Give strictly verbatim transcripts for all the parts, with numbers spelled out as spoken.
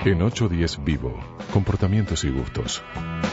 En ocho diez Vivo, comportamientos y gustos.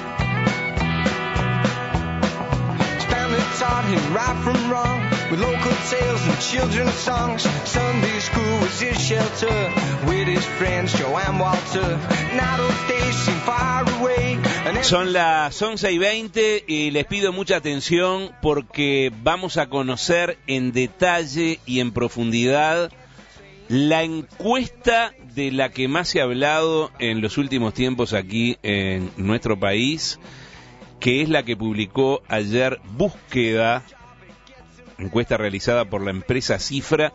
Taught him right from wrong with local tales and children's songs. Sunday school was his shelter with his friends Joanne Walter. Now those days seem far away. Son las once y veinte y les pido mucha atención porque vamos a conocer en detalle y en profundidad la encuesta de la que más se ha hablado en los últimos tiempos aquí en nuestro país, que es la que publicó ayer Búsqueda, encuesta realizada por la empresa Cifra,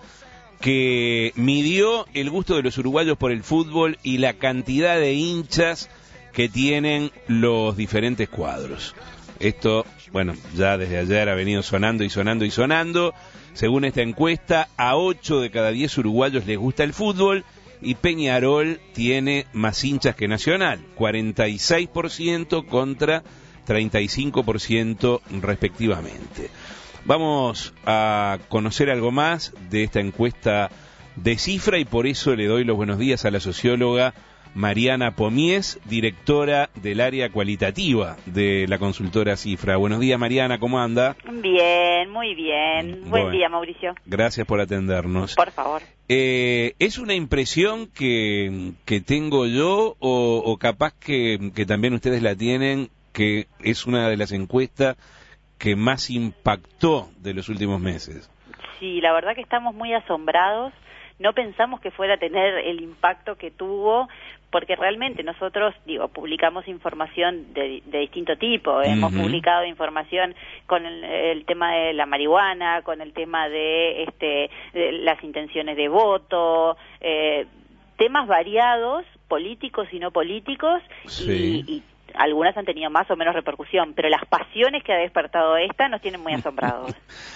que midió el gusto de los uruguayos por el fútbol y la cantidad de hinchas que tienen los diferentes cuadros. Esto, bueno, ya desde ayer ha venido sonando y sonando y sonando. Según esta encuesta, a ocho de cada diez uruguayos les gusta el fútbol y Peñarol tiene más hinchas que Nacional, cuarenta y seis por ciento contra treinta y cinco por ciento respectivamente. Vamos a conocer algo más de esta encuesta de Cifra y por eso le doy los buenos días a la socióloga Mariana Pomies, directora del área cualitativa de la consultora Cifra. Buenos días, Mariana, ¿cómo anda? Bien, muy bien. Buen bueno, día, Mauricio. Gracias por atendernos. Por favor. Eh, ¿Es una impresión que, que tengo yo o, o capaz que, que también ustedes la tienen, que es una de las encuestas que más impactó de los últimos meses? Sí, la verdad que estamos muy asombrados. No pensamos que fuera a tener el impacto que tuvo, porque realmente nosotros, digo, publicamos información de, de distinto tipo. Uh-huh. Hemos publicado información con el, el tema de la marihuana, con el tema de, este, de las intenciones de voto, eh, temas variados, políticos y no políticos, sí. y, y algunas han tenido más o menos repercusión, pero las pasiones que ha despertado esta nos tienen muy asombrados.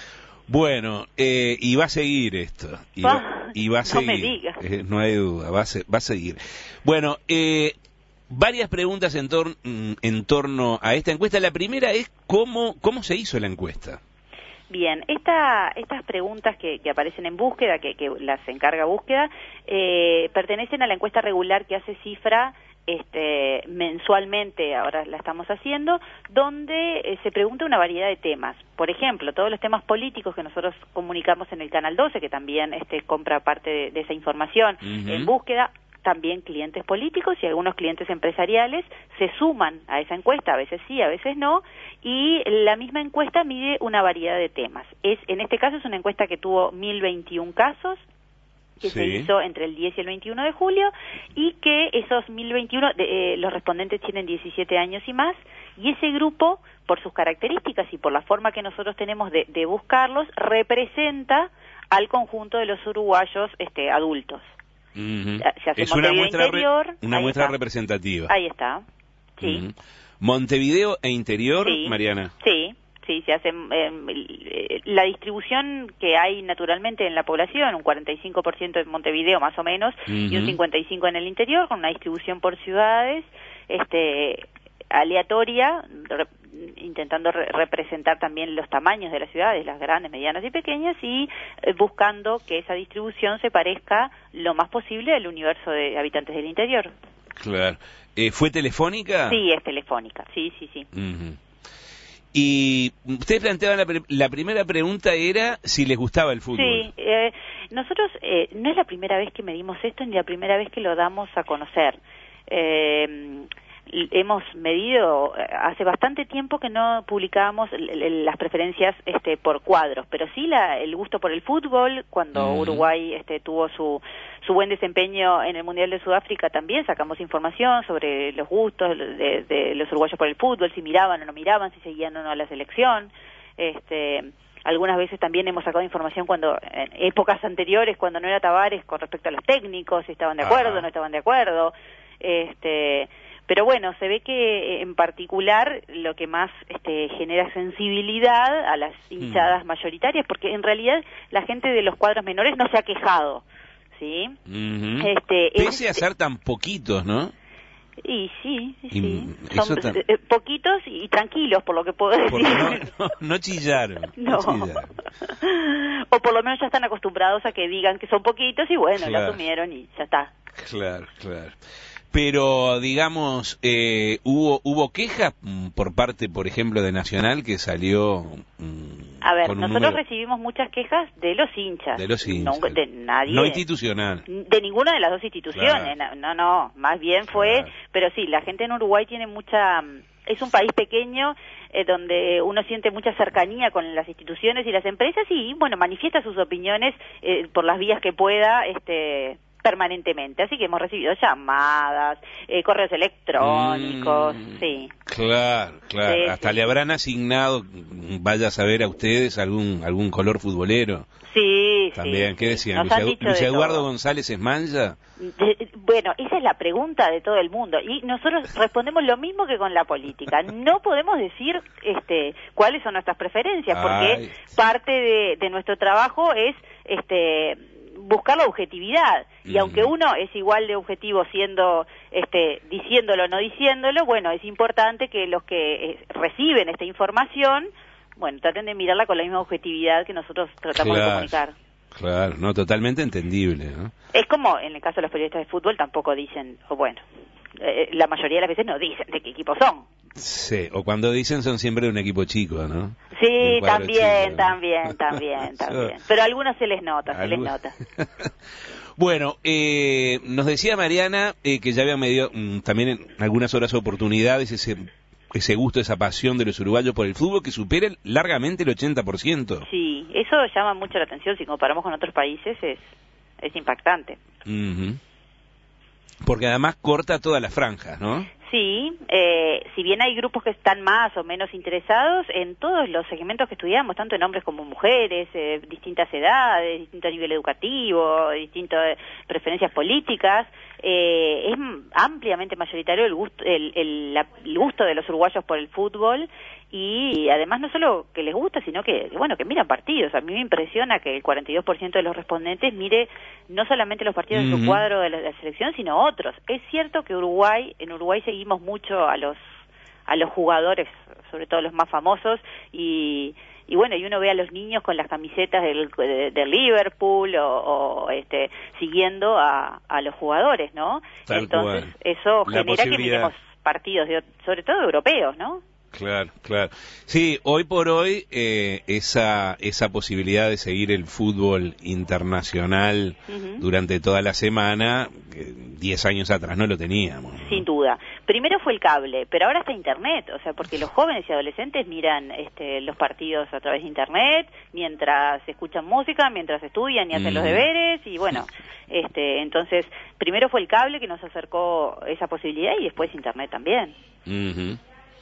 Bueno, eh, y va a seguir esto, y va, y va a seguir, no me digas. Eh, no hay duda, va a, ser, va a seguir. Bueno, eh, varias preguntas en, tor en torno a esta encuesta. La primera es cómo, cómo se hizo la encuesta. Bien, esta, estas preguntas que, que aparecen en Búsqueda, que, que las encarga Búsqueda, eh, pertenecen a la encuesta regular que hace Cifra Este, mensualmente, ahora la estamos haciendo, donde eh, se pregunta una variedad de temas. Por ejemplo, todos los temas políticos que nosotros comunicamos en el Canal doce, que también este, compra parte de, de esa información. Uh-huh. En Búsqueda, también clientes políticos y algunos clientes empresariales se suman a esa encuesta, a veces sí, a veces no, y la misma encuesta mide una variedad de temas. Es, en este caso es una encuesta que tuvo mil veintiún casos, que sí. se hizo entre el diez y el veintiuno de julio, y que esos mil veintiuno, de, eh, los respondentes tienen diecisiete años y más, y ese grupo, por sus características y por la forma que nosotros tenemos de, de buscarlos, representa al conjunto de los uruguayos este, adultos. Uh-huh. Se hace es una muestra, interior, re, una muestra representativa. Ahí está, sí. Uh-huh. ¿Montevideo e interior, sí. Mariana? Sí. Sí, se hace eh, la distribución que hay naturalmente en la población, un cuarenta y cinco por ciento en Montevideo más o menos, uh-huh. y un cincuenta y cinco por ciento en el interior, con una distribución por ciudades este, aleatoria, re, intentando re, representar también los tamaños de las ciudades, las grandes, medianas y pequeñas, y eh, buscando que esa distribución se parezca lo más posible al universo de habitantes del interior. Claro. Eh, ¿Fue telefónica? Sí, es telefónica, sí, sí, sí. Uh-huh. Y usted planteaba la, la primera pregunta era si les gustaba el fútbol. Sí, eh, nosotros eh, no es la primera vez que medimos esto ni la primera vez que lo damos a conocer. Eh, hemos medido, hace bastante tiempo que no publicábamos las preferencias este, por cuadros, pero sí la, el gusto por el fútbol, cuando uh-huh. Uruguay este, tuvo su, su buen desempeño en el Mundial de Sudáfrica, también sacamos información sobre los gustos de, de los uruguayos por el fútbol, si miraban o no miraban, si seguían o no a la selección. Este, algunas veces también hemos sacado información cuando en épocas anteriores, cuando no era Tavares, con respecto a los técnicos, si estaban de acuerdo o uh-huh. no estaban de acuerdo. Este... Pero bueno, se ve que en particular lo que más este, genera sensibilidad a las hinchadas mm. mayoritarias, porque en realidad la gente de los cuadros menores no se ha quejado, ¿sí? Uh-huh. Este, Pese es, a ser tan poquitos, ¿no? Y sí, sí, y son tan... eh, poquitos y tranquilos, por lo que puedo decir. No, no, no chillaron. No. no chillaron. O por lo menos ya están acostumbrados a que digan que son poquitos y bueno, claro. lo asumieron y ya está. Claro, claro. Pero, digamos, eh, hubo hubo quejas por parte, por ejemplo, de Nacional, que salió... Mm, A ver, con un nosotros número... recibimos muchas quejas de los hinchas. De los hinchas. No, de nadie. No institucional. De ninguna de las dos instituciones. Claro. No, no, más bien fue... Claro. Pero sí, la gente en Uruguay tiene mucha... Es un país pequeño eh, donde uno siente mucha cercanía con las instituciones y las empresas y, bueno, manifiesta sus opiniones eh, por las vías que pueda, este... permanentemente, así que hemos recibido llamadas, eh, correos electrónicos, mm, sí. Claro, claro, Sí, hasta sí. le habrán asignado, vaya a saber a ustedes, algún algún color futbolero. Sí, También, sí, ¿qué sí. decían? Nos Luis, han Edu- dicho Luis de Eduardo todo. González es mancha. De- bueno, esa es la pregunta de todo el mundo y nosotros respondemos lo mismo que con la política. No podemos decir este, cuáles son nuestras preferencias porque Ay. parte de, de nuestro trabajo es este, buscar la objetividad y Ujú. aunque uno es igual de objetivo siendo este, diciéndolo o no diciéndolo, bueno, es importante que los que eh, reciben esta información, bueno, traten de mirarla con la misma objetividad que nosotros tratamos Claro. de comunicar. Claro, no, totalmente entendible, ¿no? Es como en el caso de los periodistas de fútbol tampoco dicen, o bueno, eh, la mayoría de las veces no dicen de qué equipo son. Sí, o cuando dicen son siempre un equipo chico, ¿no? Sí, Un cuadro también, chico, ¿no? también, también, también. Pero a algunos se les nota, se les Algu- nota. Bueno, eh, nos decía Mariana eh, que ya habían medido mm, también en algunas horas oportunidades ese ese gusto, esa pasión de los uruguayos por el fútbol que supera largamente el ochenta por ciento. Sí, eso llama mucho la atención, si comparamos con otros países es, es impactante. Ujú. Porque además corta todas las franjas, ¿no? Sí, eh, si bien hay grupos que están más o menos interesados en todos los segmentos que estudiamos, tanto en hombres como mujeres, eh, distintas edades, distinto nivel educativo, distintas preferencias políticas, eh, es ampliamente mayoritario el gusto, el, el, la- el gusto de los uruguayos por el fútbol y además no solo que les gusta, sino que, bueno, que miran partidos. A mí me impresiona que el cuarenta y dos por ciento de los respondientes mire no solamente los partidos de su Ujú. cuadro de la, de la selección, sino otros. Es cierto que Uruguay, en Uruguay seguimos mucho a los a los jugadores, sobre todo los más famosos, y, y bueno, y uno ve a los niños con las camisetas del, de, de Liverpool o, o, este, siguiendo a, a los jugadores, ¿no? Tal Entonces, cual. eso La genera que posibilidad. miremos partidos, de, sobre todo europeos, ¿no? Claro, claro. Sí, hoy por hoy eh, esa esa posibilidad de seguir el fútbol internacional Ujú. durante toda la semana, que diez años atrás no lo teníamos, ¿no? Sin duda. Primero fue el cable, pero ahora está Internet, o sea, porque los jóvenes y adolescentes miran este, los partidos a través de Internet, mientras escuchan música, mientras estudian y hacen Mm. los deberes, y bueno, este, entonces, primero fue el cable que nos acercó esa posibilidad y después Internet también. Ujú.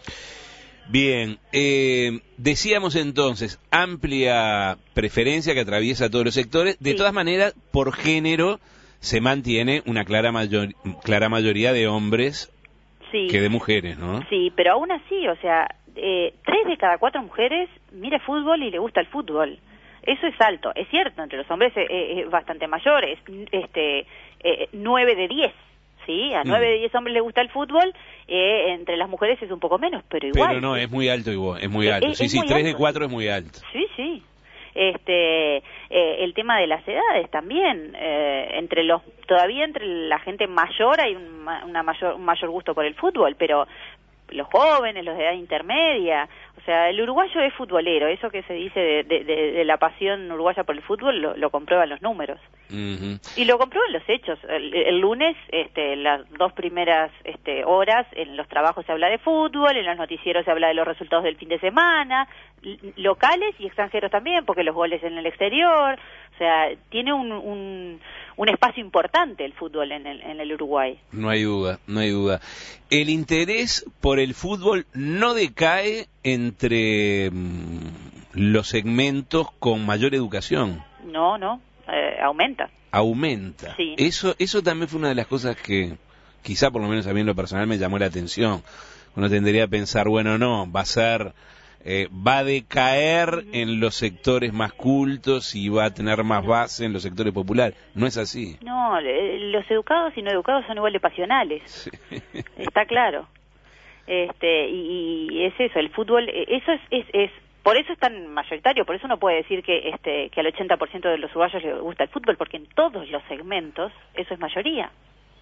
Bien, eh, decíamos entonces, amplia preferencia que atraviesa todos los sectores. De Sí. todas maneras, por género se mantiene una clara, mayor, clara mayoría de hombres Sí. que de mujeres, ¿no? Sí, pero aún así, o sea, eh, tres de cada cuatro mujeres mira fútbol y le gusta el fútbol. Eso es alto, es cierto, entre los hombres es, es bastante mayor, es este, eh, nueve de diez, ¿sí? A Mm. nueve de diez hombres le gusta el fútbol, eh, entre las mujeres es un poco menos, pero igual. Pero no, es muy alto igual, es muy Es- alto. es- Sí, es sí, muy tres de alto. cuatro es muy alto. Sí, sí. Este, eh, el tema de las edades también, eh, entre los, todavía entre la gente mayor hay un, ma- una mayor, un mayor gusto por el fútbol, pero los jóvenes, los de edad intermedia, o sea, el uruguayo es futbolero, eso que se dice de, de, de- de la pasión uruguaya por el fútbol lo, lo comprueban los números. Ujú. Y lo comprueban los hechos. El, el lunes, este, las dos primeras este, horas, en los trabajos se habla de fútbol, en los noticieros se habla de los resultados del fin de semana, l- locales y extranjeros también, porque los goles en el exterior, o sea, tiene un, un, un espacio importante el fútbol en el, en el Uruguay. No hay duda, no hay duda. El interés por el fútbol no decae entre mm, los segmentos con mayor educación. No, no, eh, aumenta. Aumenta. Sí. Eso, eso también fue una de las cosas que quizá por lo menos a mí en lo personal me llamó la atención. Uno tendría a pensar, bueno, no, va a ser, eh, va a decaer Ujú. en los sectores más cultos y va a tener más base en los sectores populares. No es así. No, le- los educados y no educados son igual de pasionales. Sí. Está claro. Este, y, y es eso, el fútbol, eh, eso es, es, es, por eso es tan mayoritario, por eso uno puede decir que este que al ochenta por ciento de los uruguayos les gusta el fútbol, porque en todos los segmentos eso es mayoría.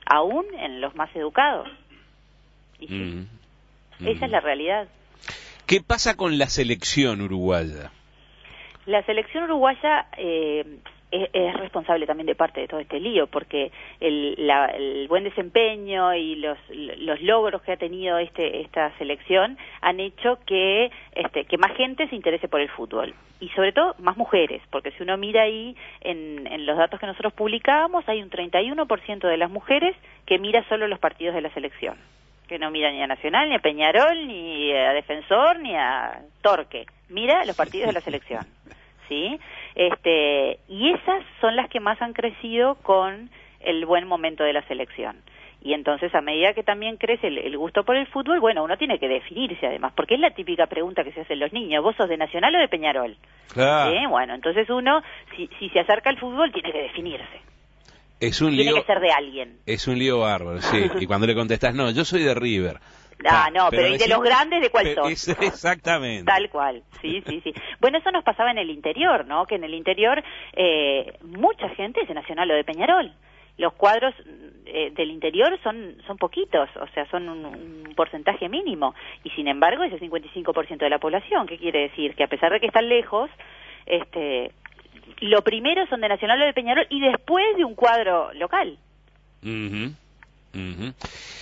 aún en los más educados. Y sí, Mm. esa Mm. es la realidad. ¿Qué pasa con la selección uruguaya? La selección uruguaya eh, es, es responsable también de parte de todo este lío, porque el, la, el buen desempeño y los, los logros que ha tenido este, esta selección han hecho que, este, que más gente se interese por el fútbol. Y sobre todo, más mujeres, porque si uno mira ahí en, en los datos que nosotros publicábamos, hay un treinta y uno por ciento de las mujeres que mira solo los partidos de la selección, que no mira ni a Nacional, ni a Peñarol, ni a Defensor, ni a Torque. Mira los partidos de la selección, ¿sí? Este, y esas son las que más han crecido con el buen momento de la selección. Y entonces, a medida que también crece el, el gusto por el fútbol, bueno, uno tiene que definirse además, porque es la típica pregunta que se hacen los niños: ¿vos sos de Nacional o de Peñarol? Claro. ¿Sí? Bueno, entonces uno, si, si se acerca al fútbol, tiene que definirse. Es un Tiene lío, que ser de alguien. es un lío bárbaro, sí. Y cuando le contestas, no, yo soy de River. Ah, Ah, no, pero, ¿y de decís- los grandes de cuál pero sos? es- exactamente. Tal cual, sí, sí, sí. Bueno, eso nos pasaba en el interior, ¿no? Que en el interior eh, mucha gente es de Nacional o de Peñarol. Los cuadros eh, del interior son son poquitos, o sea, son un, un porcentaje mínimo. Y sin embargo, es el cincuenta y cinco por ciento de la población. ¿Qué quiere decir? Que a pesar de que están lejos, este, lo primero son de Nacional o de Peñarol y después de un cuadro local. Ujú, ujú.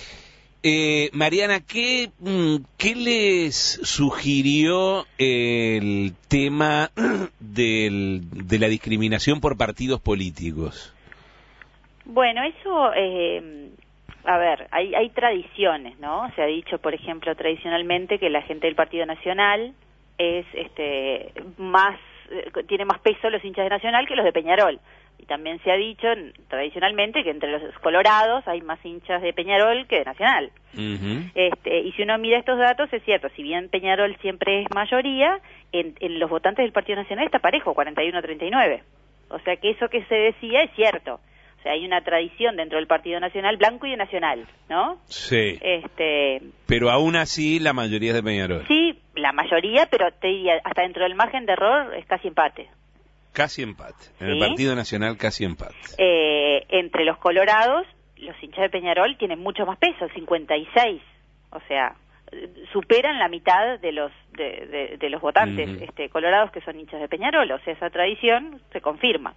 Eh, Mariana, ¿qué, mm, ¿qué les sugirió el tema del, de la discriminación por partidos políticos? Bueno, eso, eh, a ver, hay, hay tradiciones, ¿no? Se ha dicho, por ejemplo, tradicionalmente que la gente del Partido Nacional es este más eh, tiene más peso los hinchas de Nacional que los de Peñarol. Y también se ha dicho tradicionalmente que entre los colorados hay más hinchas de Peñarol que de Nacional. Ujú. Este, y si uno mira estos datos, es cierto, si bien Peñarol siempre es mayoría, en, en los votantes del Partido Nacional está parejo, cuarenta y uno a treinta y nueve. O sea que eso que se decía es cierto. O sea, hay una tradición dentro del Partido Nacional, blanco y de Nacional, ¿no? Sí, Este, pero aún así la mayoría es de Peñarol. sí, la mayoría, pero te diría, hasta dentro del margen de error es casi empate. Casi empate. En el Sí. Partido Nacional casi empate. Eh, entre los colorados, los hinchas de Peñarol tienen mucho más peso, cincuenta y seis. O sea, eh, superan la mitad de los de, de, de los votantes Ujú. este, colorados que son hinchas de Peñarol. O sea, esa tradición se confirma.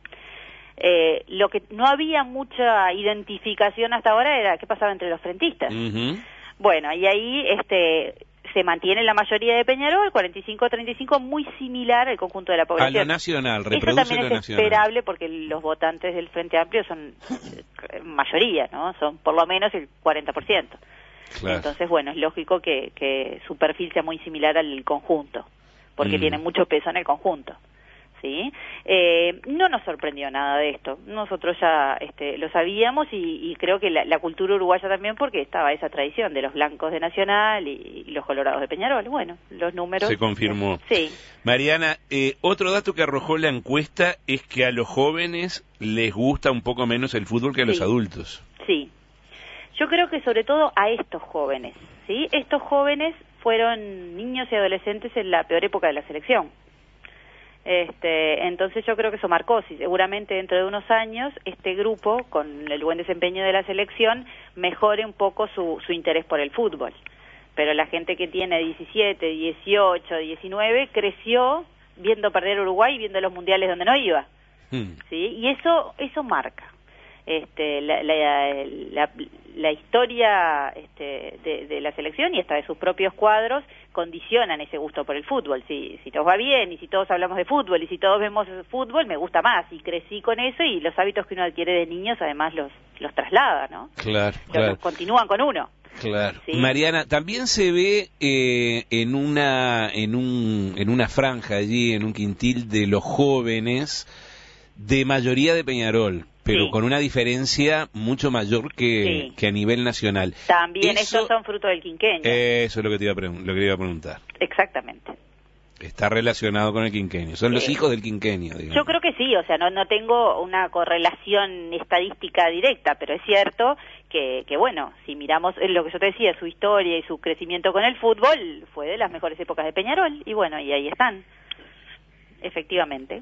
Eh, lo que no había mucha identificación hasta ahora era qué pasaba entre los frentistas. Ujú. Bueno, y ahí este se mantiene la mayoría de Peñarol, cuarenta y cinco a treinta y cinco, muy similar al conjunto de la A población. lo nacional, Eso reproduce también lo es nacional. esperable porque los votantes del Frente Amplio son eh, mayoría, ¿no? Son por lo menos el cuarenta por ciento. Claro. Entonces, bueno, es lógico que, que su perfil sea muy similar al conjunto, porque Mm. tiene mucho peso en el conjunto. ¿Sí? Eh, no nos sorprendió nada de esto. Nosotros ya este, lo sabíamos y, y creo que la, la cultura uruguaya también, porque estaba esa tradición de los blancos de Nacional y, y los colorados de Peñarol. Bueno, los números... Se confirmó. Sí. Mariana, eh, otro dato que arrojó la encuesta es que a los jóvenes les gusta un poco menos el fútbol que a los Sí. adultos. Sí. Yo creo que sobre todo a estos jóvenes, ¿sí? Estos jóvenes fueron niños y adolescentes en la peor época de la selección. Este, entonces yo creo que eso marcó, si seguramente dentro de unos años este grupo, con el buen desempeño de la selección, mejore un poco su, su interés por el fútbol. Pero la gente que tiene diecisiete, dieciocho, diecinueve creció viendo perder Uruguay y viendo los mundiales donde no iba. Hmm. ¿Sí? Y eso eso marca este la, la, la, la historia este, de, de la selección y hasta de sus propios cuadros condicionan ese gusto por el fútbol. Si, si todos va bien y si todos hablamos de fútbol y si todos vemos fútbol, me gusta más, y crecí con eso, y los hábitos que uno adquiere de niños además los, los traslada, ¿no? Claro, Los- claro. los continúan con uno. Claro. Sí. Mariana, también se ve eh, en una en un en una franja allí, en un quintil de los jóvenes, de mayoría de Peñarol, pero Sí. con una diferencia mucho mayor que, Sí. que a nivel nacional. También Eso- estos son fruto del quinquenio. Eso es lo que te iba a, pregun- lo que te iba a preguntar. Exactamente. Está relacionado con el quinquenio. Son los Sí. hijos del quinquenio, digamos. Yo creo que sí, o sea, no no tengo una correlación estadística directa, pero es cierto que, que bueno, si miramos eh, lo que yo te decía, su historia y su crecimiento con el fútbol, fue de las mejores épocas de Peñarol, y bueno, y ahí están, efectivamente.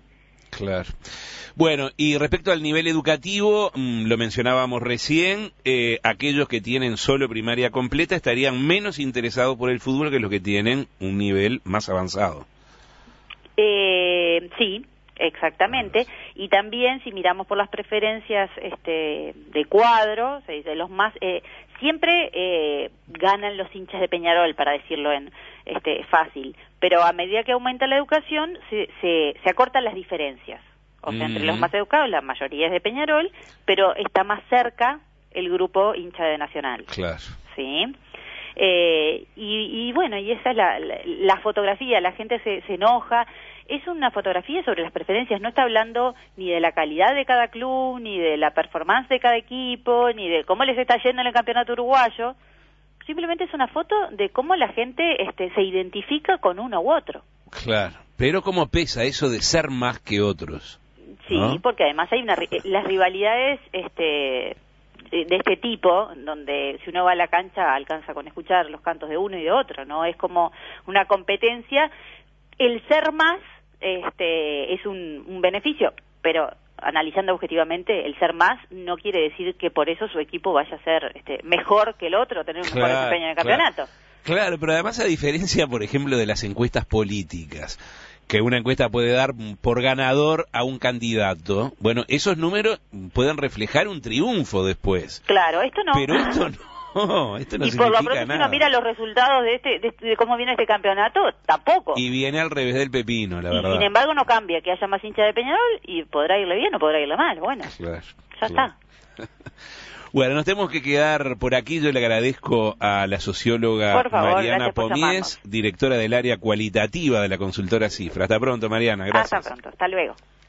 Claro. Bueno, y respecto al nivel educativo, mmm, lo mencionábamos recién, eh, aquellos que tienen solo primaria completa estarían menos interesados por el fútbol que los que tienen un nivel más avanzado. Eh, sí, exactamente. Y también si miramos por las preferencias este, de cuadro, de los más, eh, siempre eh, ganan los hinchas de Peñarol, para decirlo en este fácil. Pero a medida que aumenta la educación, se, se, se acortan las diferencias. O sea, entre los más educados, la mayoría es de Peñarol, pero está más cerca el grupo hincha de Nacional. Claro. ¿Sí? Eh, y, y bueno, y esa es la, la, la fotografía, la gente se, se enoja. Es una fotografía sobre las preferencias, no está hablando ni de la calidad de cada club, ni de la performance de cada equipo, ni de cómo les está yendo en el campeonato uruguayo. Simplemente es una foto de cómo la gente este, se identifica con uno u otro. Claro, pero cómo pesa eso de ser más que otros. Sí, ¿no? Porque además hay una las rivalidades este de, de este tipo, donde si uno va a la cancha alcanza con escuchar los cantos de uno y de otro, ¿no? Es como una competencia. El ser más este es un, un beneficio, pero analizando objetivamente, el ser más no quiere decir que por eso su equipo vaya a ser este, mejor que el otro, tener un claro, mejor desempeño en el campeonato. Claro. Claro, pero además a diferencia, por ejemplo, de las encuestas políticas, que una encuesta puede dar por ganador a un candidato, bueno, esos números pueden reflejar un triunfo después. Claro, esto no. Pero esto no, esto no y por lo significa pronto, nada. si uno mira los resultados de este, de, de cómo viene este campeonato, tampoco. Y viene al revés del pepino, la y verdad. Sin embargo, no cambia que haya más hinchas de Peñarol y podrá irle bien o podrá irle mal. Bueno, claro, ya claro. está. Bueno, nos tenemos que quedar por aquí. Yo le agradezco a la socióloga por favor, Mariana por Pomies, llamarnos. directora del área cualitativa de la consultora Cifra. Hasta pronto, Mariana. Gracias. Hasta pronto. Hasta luego.